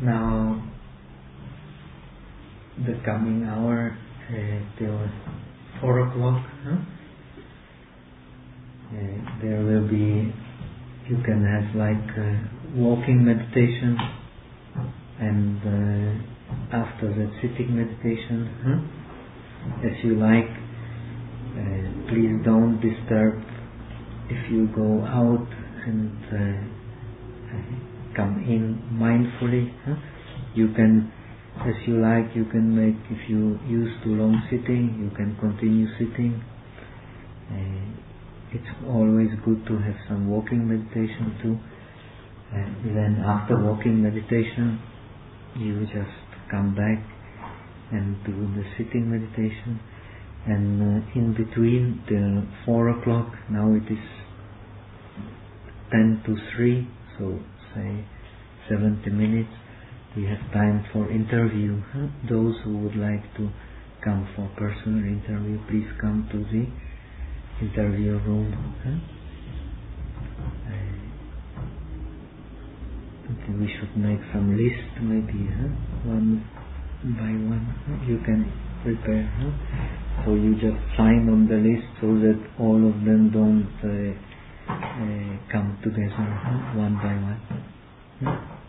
Now, the coming hour till 4 o'clock, there will be, you can have like walking meditation and after that sitting meditation, as you like. Please don't disturb if you go out and come in mindfully. You can, as you like, you can make, if you used to long sitting, you can continue sitting. It's always good to have some walking meditation too. Then after walking meditation, you just come back and do the sitting meditation. And in between till 4 o'clock, now it is 10 to 3, so say 70 minutes, we have time for interview. Those who would like to come for personal interview, please come to the interview room. We should make some list, maybe one by one. You can prepare. So you just sign on the list so that all of them don't come together one by one.